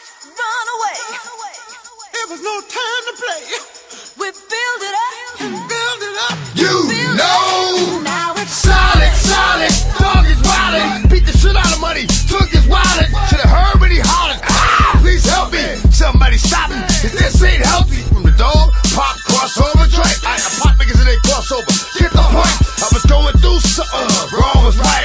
run away. It was no time to play. We build it up and Build it up. You know, now it's solid, dog is wildin'. Beat the shit out of money, took his wallet. Should've heard when he hollered, ah, please help me. Somebody stop me, cause this ain't healthy. From the dog, pop, crossover, joint. I pop niggas and they crossover. Get the point, I was going through something, wrong was right.